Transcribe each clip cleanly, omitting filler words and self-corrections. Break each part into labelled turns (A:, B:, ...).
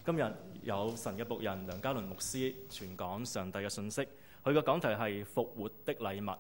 A: 今日有神嘅僕人梁家麟牧師傳講上帝嘅信息，佢嘅講題係復活的禮物。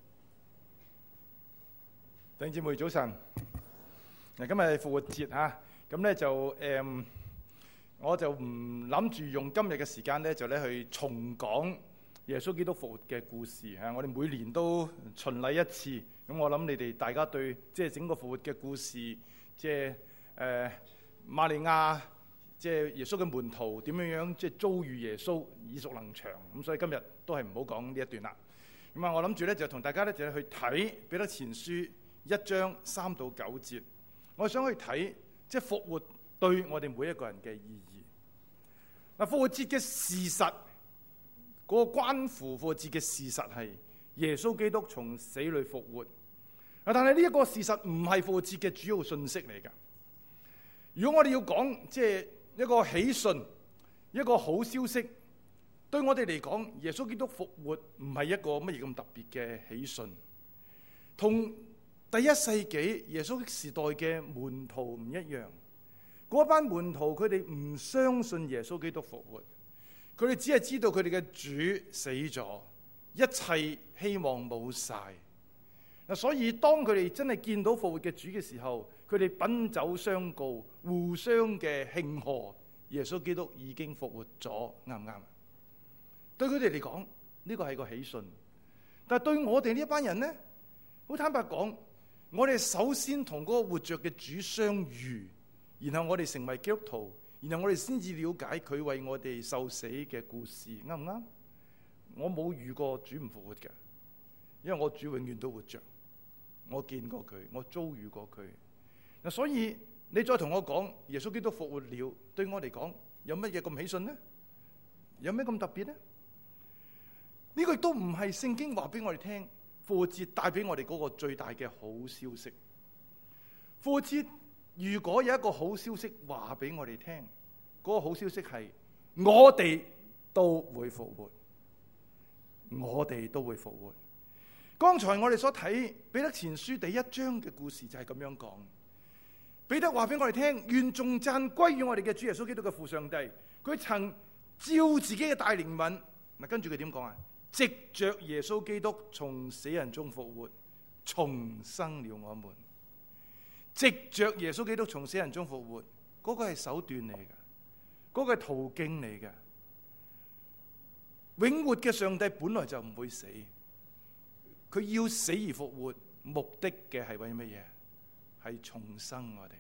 B: 弟兄姊妹早晨，今日係復活節嚇，咁咧就我就唔諗住用今日嘅時間咧，就咧去重講耶穌基督復活嘅故事嚇。我哋每年都巡禮一次，咁我諗你哋大家對即係整個復活嘅故事，即係瑪利亞。即係耶穌嘅門徒點樣即係遭遇耶穌耳熟能詳，咁所以今日都係唔好講呢一段啦。咁啊，我諗住咧就同大家咧就去睇彼得前書1章3到9節。我想去睇即係復活對我哋每一個人嘅意義。嗱，復活節嘅事實，嗰個關乎復活節嘅事實係耶穌基督從死裏復活。但係呢一個事實唔係復活節嘅主要信息嚟㗎。如果我哋要講即係一個喜訊，一個好消息，對我哋嚟講，耶穌基督復活唔係一個乜嘢咁特別嘅喜訊。同第一世紀耶穌時代嘅門徒唔一樣，嗰班門徒佢哋唔相信耶穌基督復活，佢哋只係知道佢哋嘅主死咗，一切希望冇晒。所以當佢哋真係見到復活嘅主嘅時候，佢哋奔走相告，互相嘅慶賀，耶穌基督已經復活咗，啱唔啱？對佢哋嚟講，呢個係個喜訊。但係對我哋呢一班人呢，好坦白講，我哋首先同嗰個活着嘅主相遇，然後我哋成為基督徒，然後我哋先至了解佢為我哋受死嘅故事，啱唔啱？我冇遇過主唔復活嘅，因為我主永遠都活着。我見過佢，我遭遇過佢。嗱，所以你再同我講耶穌基督復活了，對我嚟講有乜嘢咁喜訊呢？有咩咁特別呢？呢個亦都唔係聖經話俾我哋聽，復活節帶俾我哋嗰個最大嘅好消息。復活節如果有一個好消息話俾我哋聽，嗰個好消息係我哋都會復活，我哋都會復活。剛才我哋所睇彼得前書第1章嘅故事就係咁樣講。彼得話俾我哋聽，願頌讚歸於我哋嘅主耶穌基督嘅父上帝，佢曾照自己嘅大憐憫，嗱，跟住佢點講啊？藉着耶穌基督從死人中復活，重生了我們。藉着耶穌基督從死人中復活，嗰個係手段嚟嘅，嗰個係途徑嚟嘅。永活嘅上帝本來就唔會死。佢要死而復活，目的嘅係為乜嘢？係重生我哋，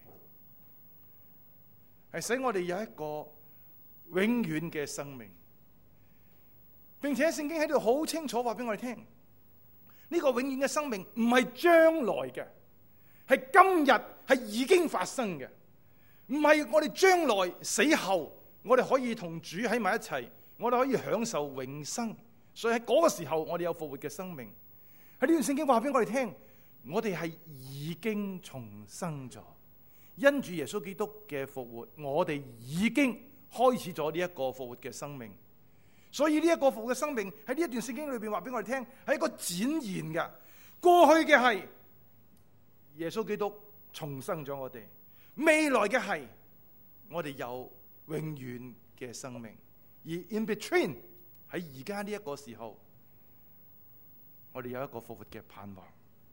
B: 係使我哋有一個永遠嘅生命，並且聖經喺度好清楚話俾我哋聽，呢個永遠嘅生命唔係將來嘅，係今日，係已經發生嘅，唔係我哋將來死後，我哋可以同主喺埋一齊，我哋可以享受永生。所以喺嗰個時候，我哋有復活嘅生命。喺呢段聖經話俾我哋聽，我哋係已經重生咗，因住耶穌基督嘅復活，我哋已經開始咗呢一個復活嘅生命。所以呢一個復活嘅生命喺呢一段聖經裏邊話俾我哋聽，係一個展現嘅。過去嘅係耶穌基督重生咗我哋，未來嘅係我哋有永遠嘅生命。而 in between 喺而家呢一個時候，我哋有一個復活嘅盼望，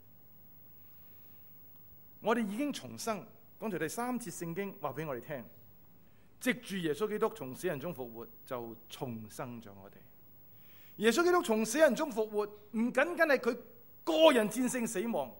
B: 我哋已經重生。剛才第3節聖經話俾我哋聽，藉住耶穌基督從死人中復活，就重生咗我哋。耶穌基督從死人中復活，唔僅僅係佢個人戰勝死亡，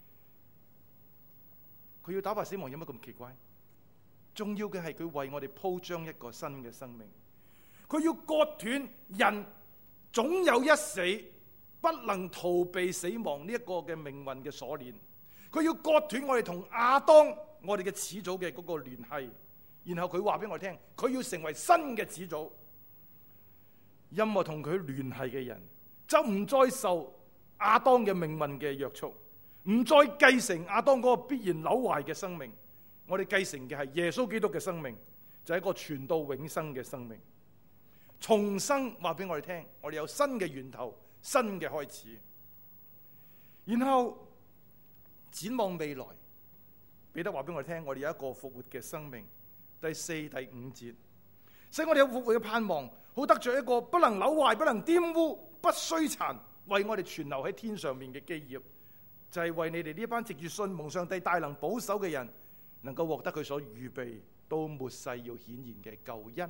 B: 佢要打敗死亡有乜咁奇怪？重要嘅係佢為我哋鋪張一個新嘅生命，佢要割斷人總有一死，不能逃避死亡呢一個嘅命運嘅鎖鏈，佢要割斷我哋同亞當我哋嘅始祖嘅嗰個聯繫，然後佢話俾我哋聽，佢要成為新嘅始祖。任何同佢聯繫嘅人就唔再受亞當嘅命運嘅約束，唔再繼承亞當嗰個必然朽壞嘅生命。我哋繼承嘅係耶穌基督嘅生命，就係一個傳到永生嘅生命。重生話俾我哋聽，我哋有新嘅源頭，新嘅開始。然後展望未來，彼得話俾我哋聽，我哋有一個復活嘅生命。第4、第5節， 使我哋有復活嘅盼望，好得着一個不能朽壞、不能玷污、不衰殘，為我哋存留喺天上面嘅基業，就係為你哋呢一班藉住信蒙上帝大能保守嘅人，能夠獲得佢所預備到末世要顯現嘅救恩。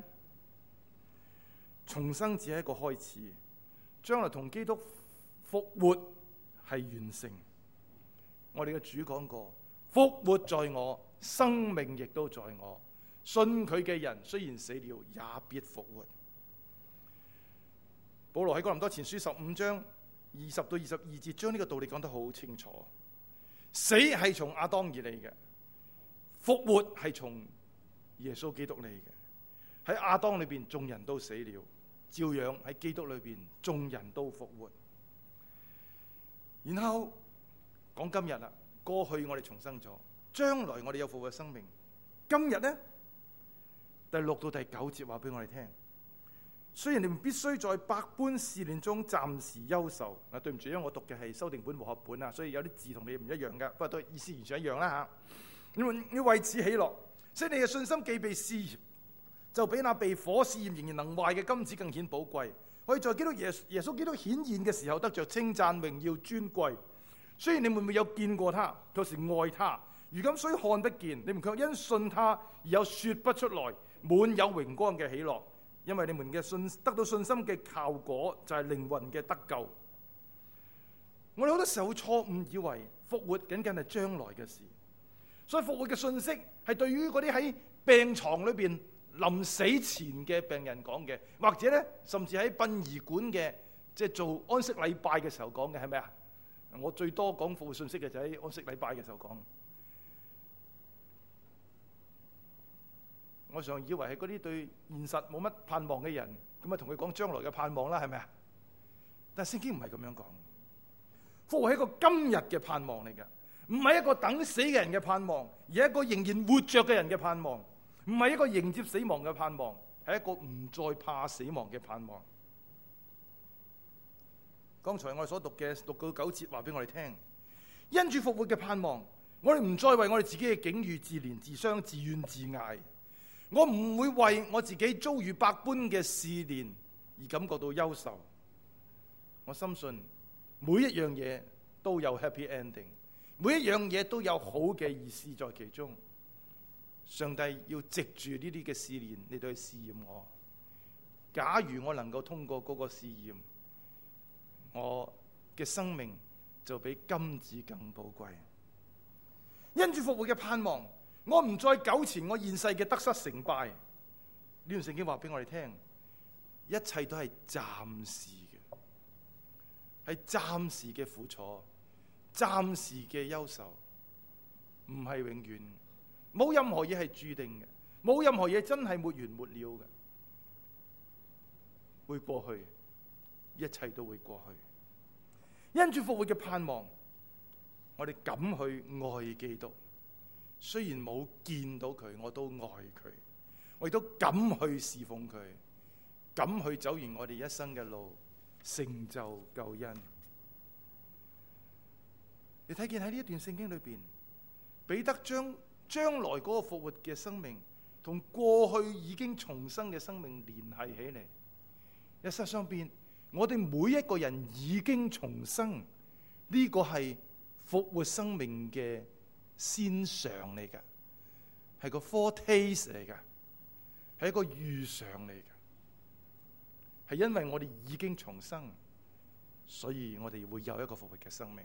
B: 重生只係一個開始，將來同基督復活係完成。我哋嘅主講過，復活在我，生命亦都在我。信佢嘅人雖然死了，也必復活。保羅喺哥林多前書15章20到22節，將呢個道理講得好清楚。死係從亞當而嚟嘅，復活係從耶穌基督嚟嘅。喺亞當裏邊，眾人都死了。照樣喺基督裏邊，眾人都復活。然後講今日啦，過去我哋重生咗，將來我哋有復活嘅生命。今日呢，第6到第9節話俾我哋聽，雖然你們必須在百般試煉中暫時憂愁。啊，對唔住，因為我讀嘅係修訂本和合本啊，所以有啲字同你唔一樣噶，不過都意思完全一樣啦吓。你們要為此喜樂，使你嘅信心既被試驗，就比那被火試驗仍然能壞嘅金子更顯寶貴，可以在基督耶穌基督顯現嘅時候得着稱讚、榮耀、尊貴。雖然你們沒有見過他，卻是愛他；如今雖看不見，你們卻因信他而有說不出來滿有榮光嘅喜樂，因為你們嘅信得到信心嘅效果就係靈魂嘅得救。我哋好多時候會錯誤以為復活僅僅係將來嘅事，所以復活嘅信息係對於嗰啲喺病床裏邊臨死前嘅病人講嘅，或者咧甚至喺殯儀館嘅即係做安息禮拜嘅時候講嘅，係咪啊？我最多講復活信息嘅就喺安息禮拜嘅時候講。我常以為係嗰啲對現實冇乜盼望嘅人，咁啊同佢講將來嘅盼望啦，係咪啊？但係聖經唔係咁樣講，復活係一個今日嘅盼望嚟嘅，唔係一個等死嘅人嘅盼望，而係一個仍然活着嘅人嘅盼望。唔係一個迎接死亡嘅盼望，係一個唔再怕死亡嘅盼望。剛才我哋所讀嘅6到9節話俾我哋聽，因住復活嘅盼望，我哋唔再為我哋自己嘅境遇自憐自傷自怨自艾。我唔會為我自己遭遇百般嘅試煉而感覺到憂愁。我深信每一樣嘢都有 happy ending， 每一樣嘢都有好嘅意思在其中。上帝要藉住呢啲嘅試煉嚟到去試驗我。假如我能夠通過嗰個試驗，我嘅生命就比金子更寶貴。因住復活嘅盼望，我唔再糾纏我現世嘅得失成敗。呢段聖經話俾我哋聽，一切都係暫時嘅，係暫時嘅苦楚，暫時嘅憂愁，唔係永遠。冇任何嘢係注定嘅，冇任何嘢真係沒完沒了嘅，會過去，一切都會過去。因住復活嘅盼望，我哋敢去愛基督，雖然冇見到佢，我都愛佢，我亦都敢去侍奉佢，敢去走完我哋一生嘅路，成就救恩。你睇見喺呢一段聖經裏邊，彼得將來嗰個復活嘅生命同過去已經重生嘅生命聯繫起嚟。一實上邊，我哋每一個人已經重生，呢個係復活生命嘅先嘗嚟㗎，係個 foretaste 嚟㗎，係一個預嘗嚟㗎。係因為我哋已經重生，所以我哋會有一個復活嘅生命。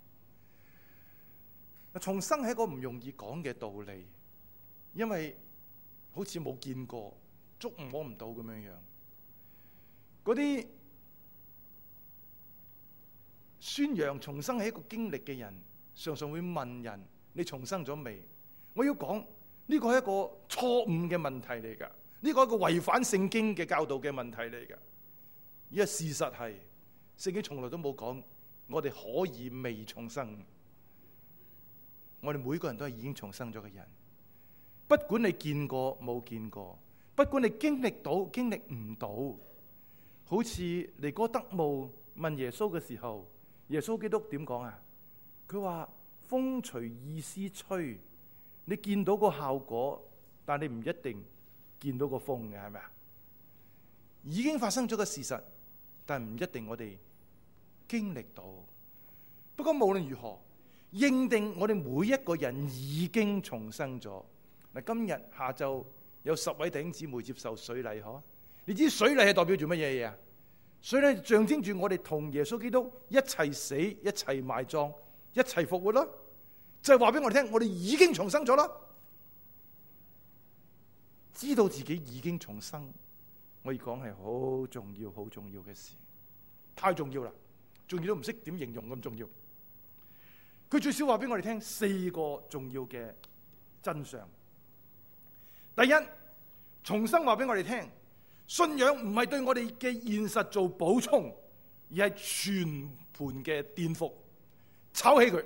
B: 重生係一個唔容易講嘅道理，因為好似冇見過，捉摸唔到咁樣樣。嗰啲宣揚重生係一個經歷嘅人，常常會問人：你重生咗未？我要講呢個係一個錯誤嘅問題嚟㗎，呢個係一個違反聖經嘅教導嘅問題嚟㗎。而家事實係，聖經從來都冇講我哋可以未重生。我哋每個人都係已經重生咗嘅人，不管你見過冇見過，不管你經歷到經歷唔到，好似尼哥德慕問耶穌嘅時候，耶穌基督點講啊？佢話風隨意思吹，你見到個效果，但你唔一定見到個風嘅，係咪啊？ 已經發生咗嘅事實，但唔一定我哋經歷到。不過無論如何，認定我哋每一個人已經重生咗。嗱，今日下晝有10位弟兄姊妹接受水禮，嗬？你知水禮係代表住乜嘢嘢啊？水禮象徵住我哋同耶穌基督一齊死、一齊埋葬、一齊復活咯。就係話俾我哋聽，我哋已經重生咗啦。知道自己已經重生，我要講係好重要、好重要嘅事，太重要啦！重要都唔識點形容咁重要。佢最少話俾我哋聽4個重要嘅真相。第一，重生話俾我哋聽，信仰唔係對我哋嘅現實做補充，而係全盤嘅顛覆，炒起佢。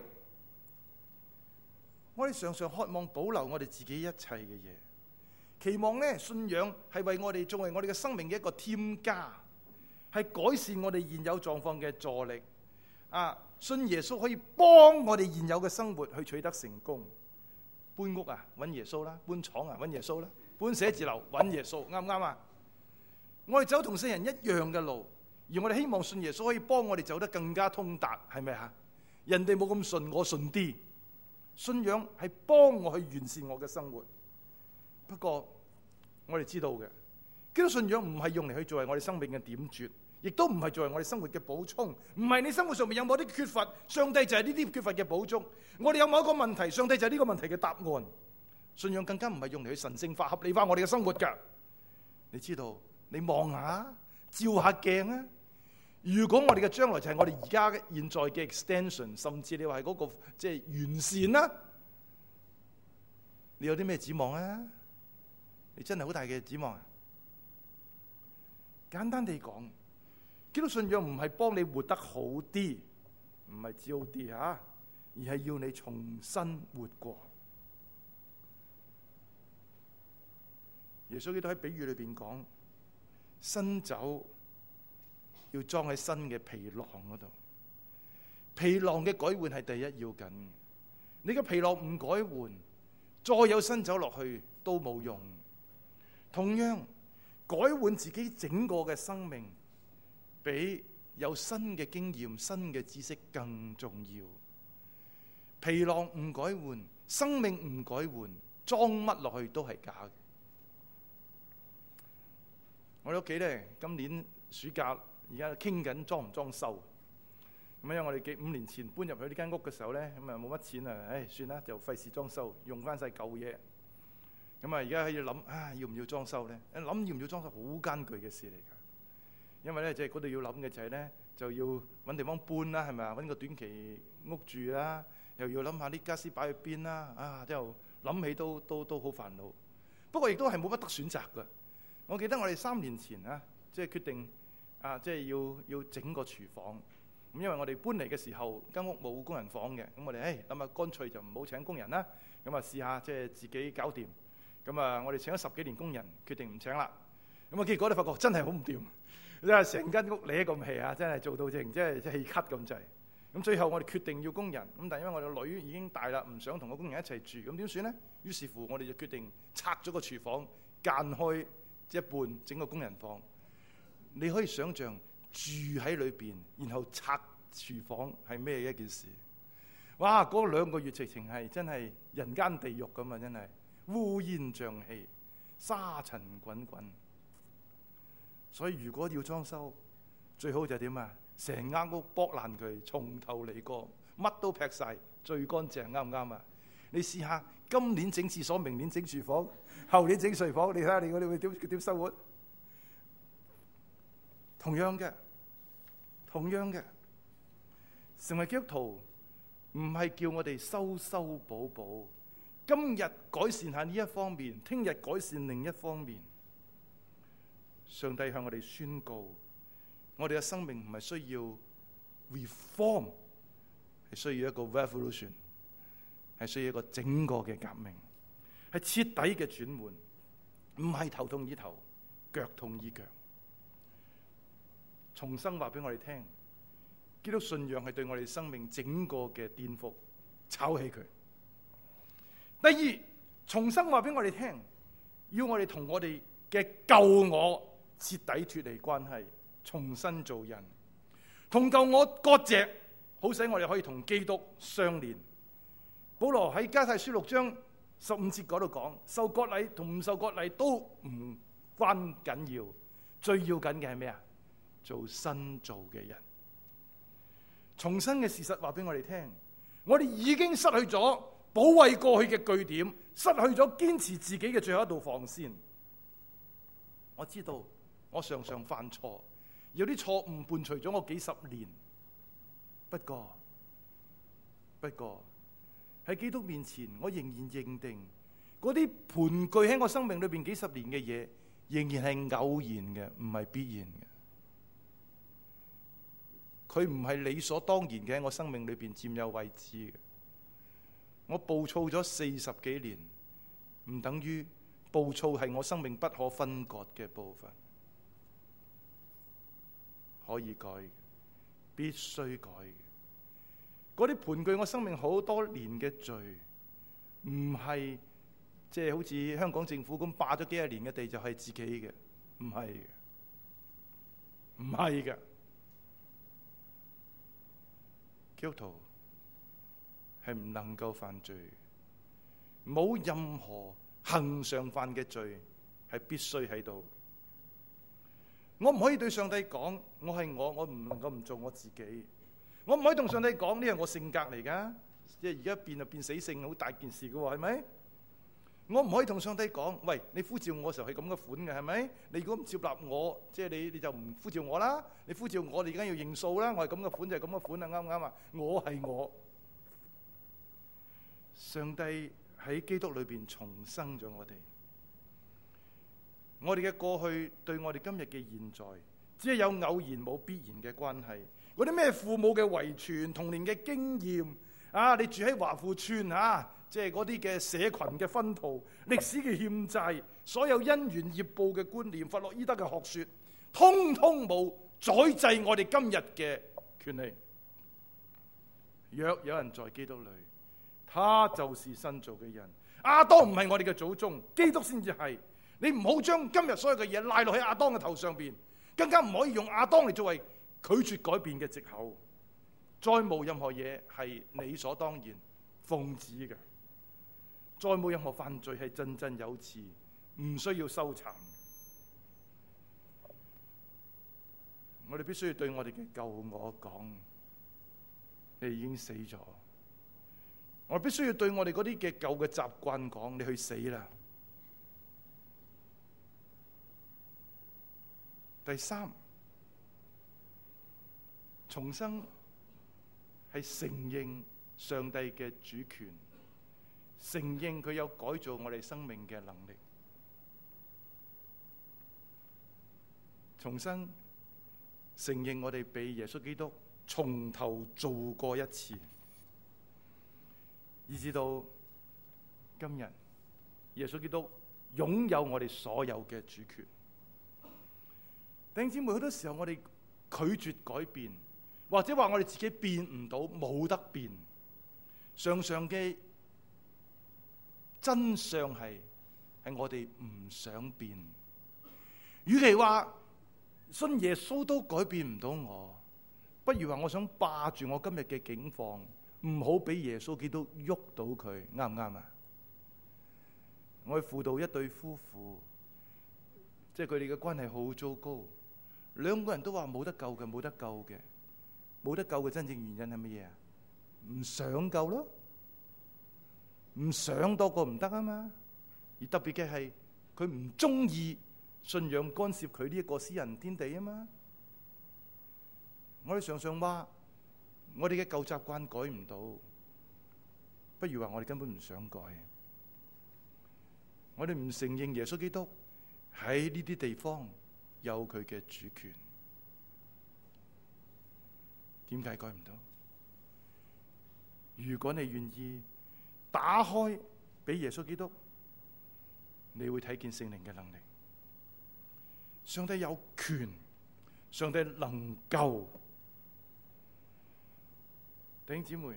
B: 我哋常常渴望保留我哋自己一切嘅嘢，期望咧信仰係為我哋作為我哋嘅生命嘅一個添加，係改善我哋現有狀況嘅助力。信耶穌可以幫我哋現有嘅生活去取得成功。搬屋啊，揾耶穌啦；搬廠啊，揾耶穌啦；搬寫字樓，揾耶穌，啱唔啱啊？我哋走同世人一樣嘅路，而我哋希望信耶穌可以幫我哋走得更加通達，係咪啊？人哋冇咁順，我順啲。信仰係幫我去完善我嘅生活。不過我哋知道嘅，基督信仰唔係用嚟去作為我哋生命嘅點綴，亦都唔係作為我哋生活嘅補充。唔係你生活上面有冇啲缺乏，上帝就係呢啲缺乏嘅補充。我哋有某一個問題，上帝就係呢個問題嘅答案。信仰更加唔係用嚟去神聖化、合理化我哋嘅生活㗎。你知道，你望下，照下鏡啊！如果我哋嘅將來就係我哋而家嘅現在嘅 extension， 甚至你話係嗰個即係完善啦，你有啲咩指望啊？你真係好大嘅指望啊！簡單地講，基督信仰唔係幫你活得好啲，唔係只好啲吓，而係要你重新活過。耶穌基督喺比喻裏邊講，新酒要裝喺新嘅皮囊嗰度，皮囊嘅改換係第一要緊。你嘅皮囊唔改換，再有新酒落去都冇用。同樣，改換自己整個嘅生命，比有新嘅經驗、新嘅知識更重要。皮囊唔改換，生命唔改換，裝乜落去都係假嘅。我哋屋企咧，今年暑假而家傾緊裝唔裝修。咁因為我哋5年前搬入去呢間屋嘅時候咧，咁啊冇乜錢啊，算啦，就費事裝修，用翻晒舊嘢。咁啊而家喺度諗要唔要裝修咧？諗要唔要裝修好艱巨嘅事嚟㗎。因為咧即係嗰度要諗嘅就係咧，就要揾地方搬啦，係咪啊？揾個短期屋住啦，又要諗下啲傢俬擺去邊啦，之後諗起都好煩惱。不過亦都係冇乜得選擇㗎。我記得我哋3年前即係決定即係要整個廚房。咁因為我哋搬嚟嘅時候間屋冇工人房嘅，咁我哋諗下乾脆就唔好請工人啦，咁試下即係自己搞掂。咁我哋請咗10幾年工人，決定唔請啦。咁結果你發覺真係好唔掂，你話成間屋你咁氣真係做到即係氣咳咁滯。咁最後我哋決定要工人，咁但係因為我哋個女已經大啦，唔想同個工人一齊住，咁點算呢？於是乎我哋就決定拆咗個廚房，間開一半，整個工人房。你可以想象住喺裏邊，然後拆廚房係咩一件事？哇！嗰2個月直情係真係人間地獄咁啊！真係烏煙瘴氣、沙塵滾滾。所以如果要裝修，最好就點啊？成間屋剝爛佢，從頭嚟過，乜都劈晒，最乾淨，啱唔啱啊？你試下今年整廁所，明年整廚房，後年整睡房，你睇下你會點生活？同樣嘅，成為基督徒唔係叫我哋修修補補，今日改善下呢一方面，聽日改善另一方面。上帝向我哋宣告，我哋嘅生命唔係需要 reform， 係需要一個 revolution， 係需要一個整個嘅革命，係徹底嘅轉換，唔係頭痛醫頭，腳痛醫腳。重生話俾我哋聽，基督信仰係對我哋生命整個嘅顛覆，炒起佢。第二，重生話俾我哋聽，要我哋同我哋嘅舊我徹底脫離關係，重新做人，同舊我割席，好使我哋可以同基督相連。保羅喺加泰書6章15節嗰度講，受割禮同唔受割禮都唔關緊要，最要緊嘅係咩啊？做新造嘅人。重生嘅事實話俾我哋聽，我哋已經失去咗保衛過去嘅據點，失去咗堅持自己嘅最後一道防線。我知道我常常犯錯，有啲錯誤伴隨咗我幾十年。不過喺基督面前，我仍然認定嗰啲盤踞喺我生命裏邊幾十年嘅嘢，仍然係偶然嘅，唔係必然嘅。佢唔係理所當然嘅喺我生命裏邊佔有位置嘅。我暴躁咗40幾年，唔等於暴躁係我生命不可分割嘅部分。可以改嘅，必須改嘅。嗰啲盤踞我生命好多年嘅罪，唔係即係好似香港政府咁霸咗幾十年嘅地就係自己嘅，唔係嘅，唔係嘅。基督徒係唔能夠犯罪，冇任何恆常犯嘅罪係必須喺度。我唔可以對上帝講，我係我唔能夠唔做我自己。我唔可以同上帝講呢係我性格嚟㗎，即係而家變就變死性，好大件事㗎喎，係咪？我唔可以同上帝講，喂，你呼召我嘅時候係咁嘅款嘅，係咪？你如果唔接納我，即係你就唔呼召我啦。你呼召我，你而家要認數啦。我係咁嘅款就係咁嘅款啦，啱唔啱啊？我係我。上帝喺基督裏邊重生咗我哋。我哋嘅過去對我哋今日嘅現在，只係有偶然冇必然嘅關係。嗰啲咩父母嘅遺傳、童年嘅經驗啊，你住喺華富村啊，即係嗰啲嘅社群嘅薰陶、歷史嘅欠債、所有因緣業報嘅觀念、弗洛伊德嘅學說，通通冇宰制我哋今日嘅權利。若有人在基督裏，他就是新造嘅人。亞當唔係我哋嘅祖宗，基督先至係。你唔好將今日所有嘅嘢賴落喺亞當嘅頭上邊，更加唔可以用亞當嚟作為拒絕改變嘅藉口。再冇任何嘢係理所當然、奉旨嘅。再冇任何犯罪係振振有詞，唔需要收藏。我哋必須要對我哋嘅舊我講：你已經死咗。我哋必須要對我哋嗰啲嘅舊嘅習慣講：你去死啦！第三，重生係承認上帝嘅主權，承認佢有改造我哋生命嘅能力。重生承認我哋被耶穌基督從頭做過一次，以至到今日耶穌基督擁有我哋所有嘅主權。弟兄姊妹，好多時候我哋拒絕改變，或者話我哋自己變唔到，冇得變。常常嘅真相係我哋唔想變。與其話信耶穌都改變唔到我，不如話我想霸住我今日嘅境況，唔好俾耶穌基督喐到佢，啱唔啱啊？我去輔導一對夫婦，即係佢哋嘅關係好糟糕。兩個人都話冇得救嘅，冇得救嘅，冇得救嘅真正原因係乜嘢啊？唔想救咯，唔想多過唔得啊嘛。而特別嘅係佢唔中意信仰干涉佢呢一個私人天地啊嘛。我哋常常話我哋嘅舊習慣改唔到，不如話我哋根本唔想改。我哋唔承認耶穌基督喺呢啲地方有佢嘅主權，點解改唔到？如果你願意打開俾耶穌基督，你會睇見聖靈嘅能力。上帝有權，上帝能夠。弟兄姊妹，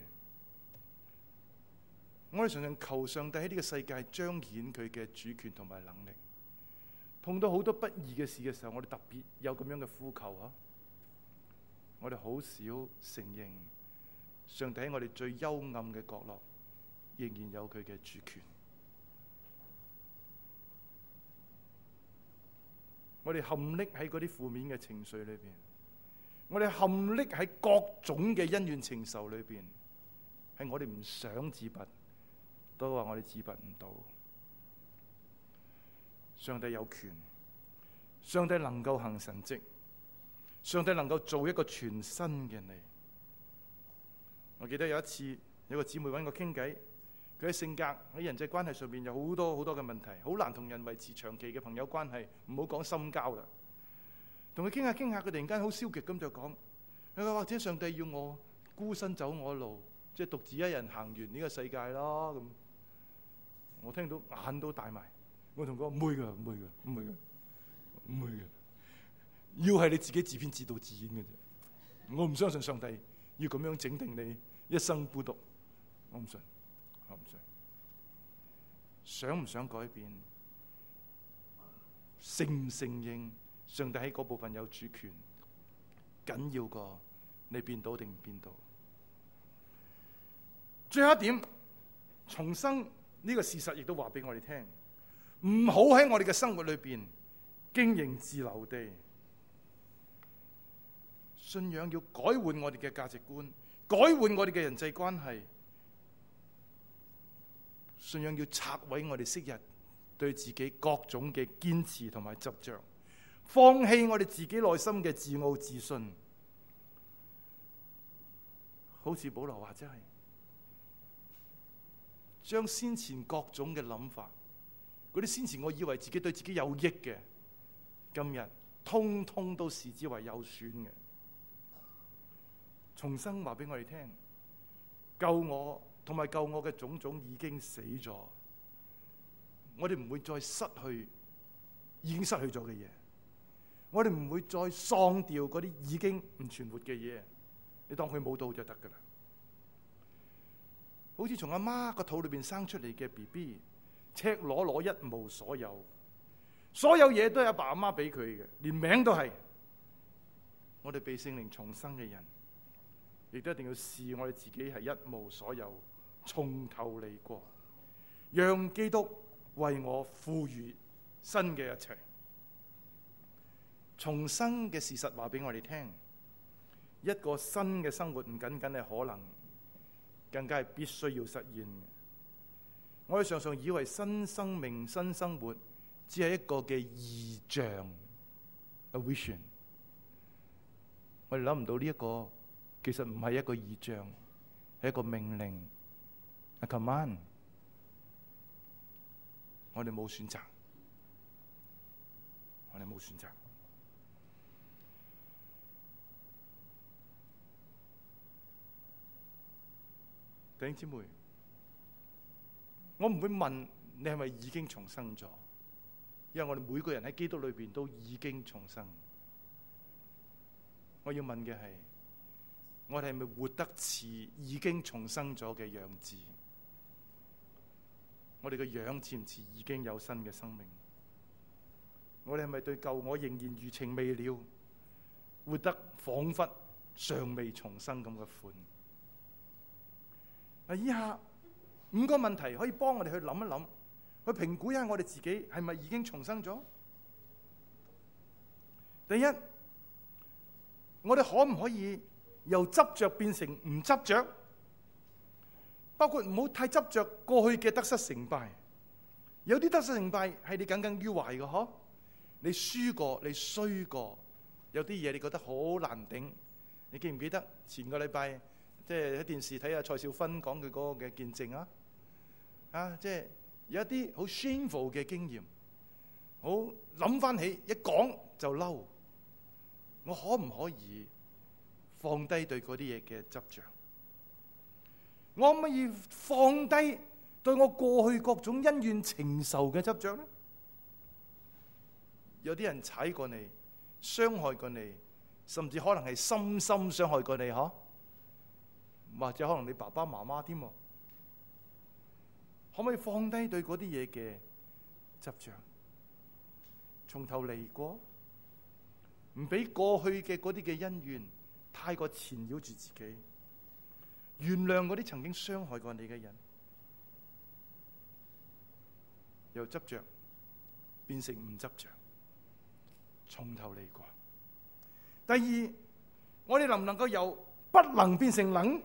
B: 我哋常常求上帝喺呢個世界彰顯佢嘅主權同埋能力。 碰到好多不義嘅事嘅時候，我哋特別有咁樣嘅呼求啊！我哋好少承認上帝喺我哋最幽暗嘅角落仍然有佢嘅主權。我哋陷溺喺嗰啲負面嘅情緒裏邊，我哋陷溺喺各種嘅恩怨情仇裏邊，係我哋唔想自拔，都話我哋自拔唔到。上帝有權，上帝能夠行神蹟，上帝能夠做一個全新嘅你。我記得有一次有個姊妹揾我傾偈，佢喺性格喺人際關係上面有好多好多嘅問題，好難同人維持長期嘅朋友關係，唔好講深交啦。同佢傾下傾下，佢突然間好消極咁就講：佢話或者上帝要我孤身走我路，即係獨自一人行完呢個世界啦。咁我聽到眼都大埋。我同佢講唔會㗎，唔會㗎，唔會㗎，唔會㗎。要係你自己自編自導自演嘅啫。我唔相信上帝要咁樣整定你一生孤獨。我唔信，我唔信。想唔想改變？承唔承認上帝喺嗰部分有主權？緊要過你變到定唔變到？最後一點，重生呢個事實亦都話俾我哋聽。唔好喺我哋嘅生活裏邊經營自留地，信仰要改換我哋嘅價值觀，改換我哋嘅人際關係。信仰要拆毀我哋昔日對自己各種嘅堅持同埋執着，放棄我哋自己內心嘅自傲自信。好似保羅話真係，將先前各種嘅諗法，嗰啲先前我以為自己對自己有益嘅，今日通通都視之為有損嘅。重生話俾我哋聽，救我同埋救我嘅種種已經死咗，我哋唔會再失去已經失去咗嘅嘢，我哋唔會再喪掉嗰啲已經唔存活嘅嘢，你當佢冇到就得噶啦。好似從阿媽個肚裏邊生出嚟嘅 BB， 赤裸裸一無所有，所有嘢都係阿爸阿媽俾佢嘅，連名都係。我哋被聖靈重生嘅人，亦都一定要視我哋自己係一無所有，從頭嚟過，讓基督為我賦予新嘅一切。重生嘅事實話俾我哋聽，一個新嘅生活唔僅僅係可能，更加係必須要實現嘅。我哋常常以為新生命、新生活只係一個嘅異象 ，a vision。我哋諗唔到呢一個其實唔係一個異象，係一個命令 ，a command。我哋冇選擇，我哋冇選擇。弟兄姊妹，我唔會問你係咪已經重生咗，因為我哋每個人喺基督裏邊都已經重生。我要問嘅係，我哋係咪活得似已經重生咗嘅樣子？我哋嘅樣似唔似已經有新嘅生命？我哋係咪對舊我仍然餘情未了，活得彷彿尚未重生咁嘅款？以下5個問題可以幫我哋去諗一諗，去評估一下我哋自己係咪已經重生咗。第一，我哋可唔可以由執着變成唔執着？包括唔好太執着過去嘅得失成敗。有啲得失成敗係你耿耿於懷嘅，嗬？你輸過，你衰過，有啲嘢你覺得好難頂。你記唔記得前個禮拜？即係喺電視睇下蔡少芬講佢嗰個嘅見證啊！即係有一啲好 shameful 嘅經驗，好諗翻起一講就嬲。我可唔可以放低對嗰啲嘢嘅執着？我可唔可以放低對我過去各種恩怨情仇嘅執着咧？有啲人踩過你，傷害過你，甚至可能係深深傷害過你，嗬？或者可能你爸爸媽媽添，可唔可以放低對嗰啲嘢嘅執着？ 從頭嚟過，唔俾過去嘅嗰啲嘅恩怨太過纏繞住自己，原諒嗰啲曾經傷害過你嘅人，由執着變成唔執着，從頭嚟過。第二，我哋能唔能夠由不能變成能？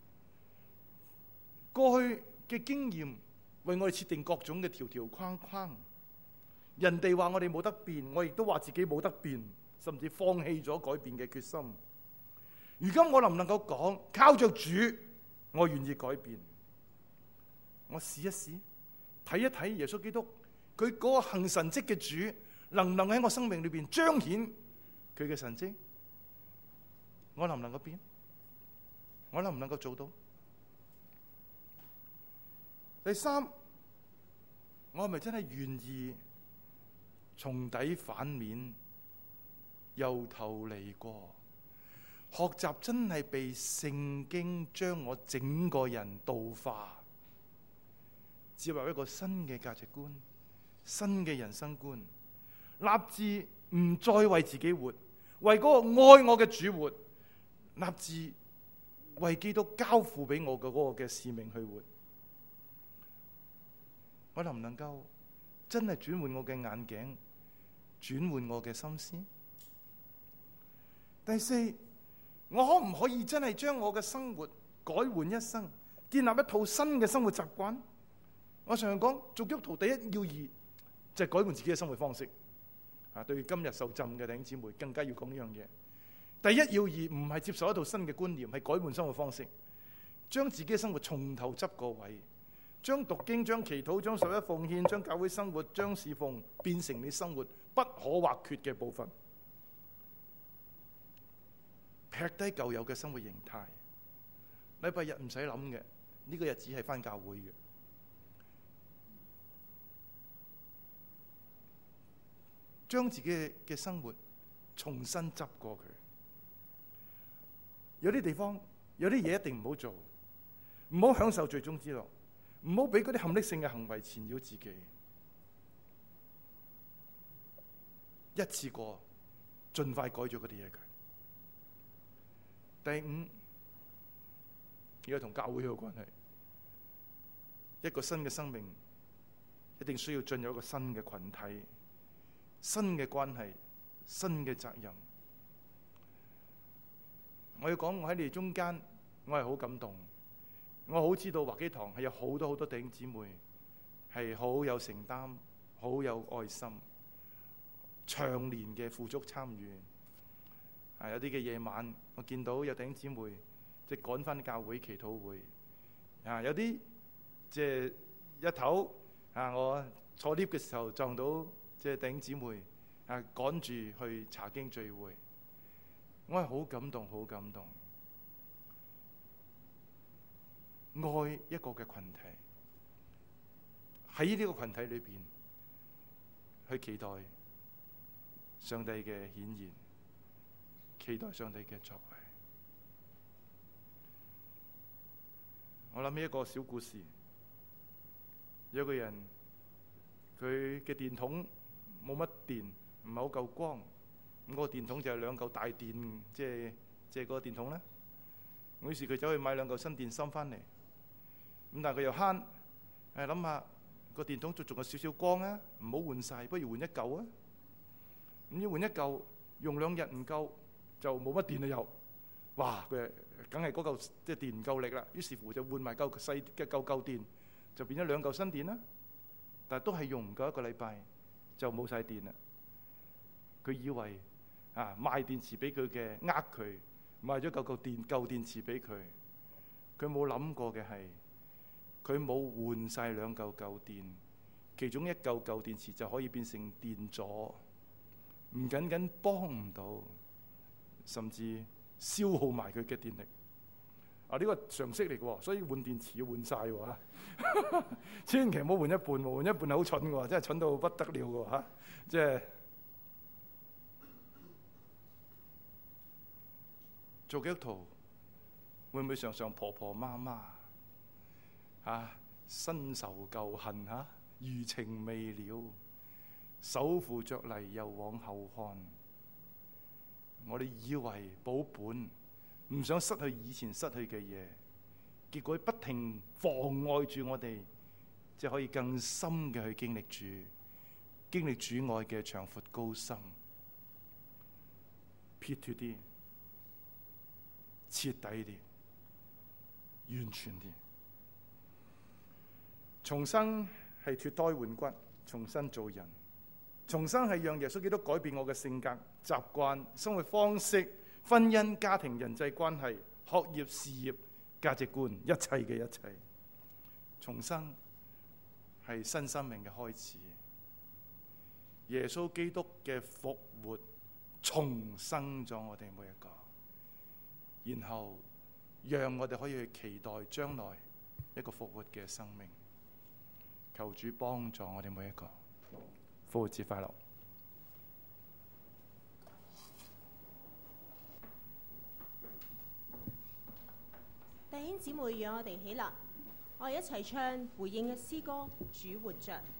B: 過去嘅經驗為我哋設定各種嘅條條框框，人哋話我哋冇得變，我亦都話自己冇得變，甚至放棄咗改變嘅決心。如今我能唔能夠講，靠着主，我願意改變？我試一試，睇一睇耶穌基督，佢嗰個行神蹟嘅主，能唔能喺我生命裏邊彰顯佢嘅神蹟？我能唔能夠變？我能唔能夠做到？第三，我係咪真係願意從底反面，由頭嚟過？學習真係被聖經將我整個人道化，接入一個新嘅價值觀、新嘅人生觀，立志唔再為自己活，為嗰個愛我嘅主活，立志為基督交付俾我嘅嗰個嘅使命去活。我能唔能夠真係轉換我嘅眼鏡，轉換我嘅心思？第四，我可唔可以真係將我嘅生活改換一生，建立一套新嘅生活習慣？我常常講，做基督徒第一要義就係改換自己嘅生活方式。對今日受浸嘅弟兄姊妹更加要講呢樣嘢。第一要義唔係接受一套新嘅觀念，係改換生活方式，將自己嘅生活從頭執個位。將讀經、將祈禱、將十一奉獻、將教會生活、將侍奉變成你生活不可或缺嘅部分，劈低舊有嘅生活形態。禮拜日唔使諗嘅，呢個日子係返教會嘅。將自己嘅生活重新執過佢。有啲地方，有啲嘢一定唔好做，唔好享受罪中之樂。唔好俾嗰啲陷溺性嘅行為纏繞自己，一次過盡快改咗嗰啲嘢佢。第五，而家同教會有關係，一個新嘅生命一定需要進入一個新嘅群體、新嘅關係、新嘅責任。我要講，我喺你哋中間，我係好感動。我好知道華基堂係有好多弟兄姊妹係好有承擔、好有愛心，長年嘅付足參與。有啲嘅夜晚，我見到有弟兄姊妹即係趕翻教會祈禱會。有啲即係一頭我坐 lift 嘅時候撞到即係弟兄姊妹趕住去查經聚會，我係好感動，好感動。愛一個嘅群體，喺呢個群體裏邊去期待上帝嘅顯現，期待上帝嘅作為。我諗起一個小故事，有個人佢嘅電筒冇乜電，唔係好夠光，咁個電筒就係兩嚿大電，即係個電筒啦。於是佢走去買兩嚿新電芯翻嚟。咁但係佢又慳，諗下個電筒仲有少少光啊，唔好換晒，不如換一嚿啊。咁要換一嚿，用2日唔夠就冇乜電啦又。哇！佢梗係嗰嚿即係電唔夠力啦。於是乎就換埋嚿細嘅嚿電，就變咗2嚿新電啦。但係都係用唔夠1個禮拜就冇晒電啦。佢以為賣電池俾佢嘅佢，賣咗舊電池俾佢。佢冇諗過嘅係，佢冇換晒2嚿舊電，其中1嚿舊電池就可以變成電阻，唔僅僅幫唔到，甚至消耗埋佢嘅電力。呢個常識嚟嘅，所以換電池要換晒喎。千祈唔好換一半喎，換一半係好蠢嘅，真係蠢到不得了嘅嚇。即係做基督徒，會唔會常常婆婆媽媽？新仇舊恨，餘情未了， 手扶着犁又往後看。我哋以為保本，唔想失去以前失去嘅嘢，結果不停妨礙住我哋，即係可以更深嘅去經歷主，經歷主愛嘅長闊高深，撇脱啲，徹底啲，完全啲。重生係脱胎換骨，重新做人。重生係讓耶穌基督改變我嘅性格、習慣、生活方式、婚姻、家庭、人際關係、學業、事業、價值觀，一切嘅一切。重生係新生命嘅開始。耶穌基督嘅復活重生咗我哋每一個，然後讓我哋可以去期待將來一個復活嘅生命。求主幫助我哋每一個。復活節快樂！
C: 弟兄姊妹，讓我哋起立，我哋一齊唱回應嘅詩歌《主活着》。